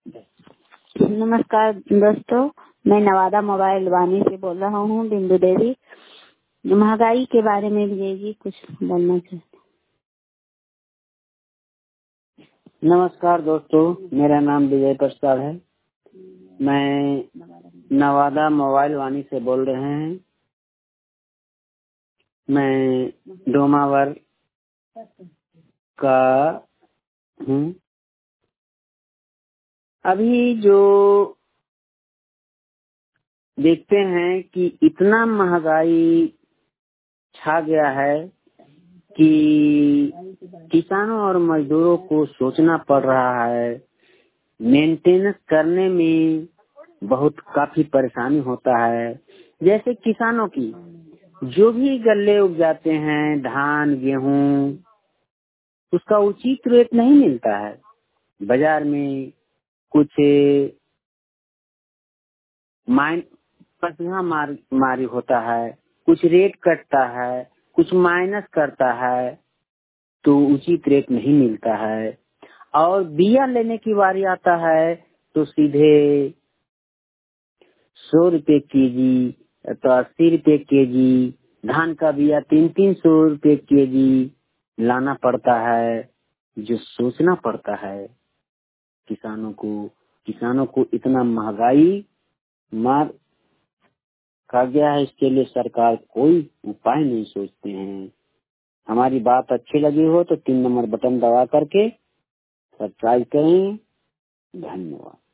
नमस्कार दोस्तों, मैं नवादा मोबाइल वानी से बोल रहा हूँ, बिंदु देवी। महंगाई के बारे में विजय जी कुछ बोलना चाहते। नमस्कार दोस्तों, मेरा नाम विजय प्रसाद है। मैं नवादा मोबाइल वानी से बोल रहे हैं। मैं डोमावर का हूँ। अभी जो देखते हैं कि इतना महंगाई छा गया है कि किसानों और मजदूरों को सोचना पड़ रहा है। मेंटेनेंस करने में बहुत काफी परेशानी होता है। जैसे किसानों की जो भी गल्ले उग जाते हैं, धान गेहूं, उसका उचित रेट नहीं मिलता है। बाजार में कुछ मारी होता है, कुछ रेट कटता है, कुछ माइनस करता है, तो उचित रेट नहीं मिलता है। और बिया लेने की बारी आता है तो सीधे 100 रुपए केजी तो 80 रुपए केजी, धान का बिया 300-300 रुपए केजी लाना पड़ता है। जो सोचना पड़ता है किसानों को इतना महंगाई मार खा गया है। इसके लिए सरकार कोई उपाय नहीं सोचते हैं। हमारी बात अच्छी लगी हो तो 3 नंबर बटन दबा करके सब्सक्राइब करें। धन्यवाद।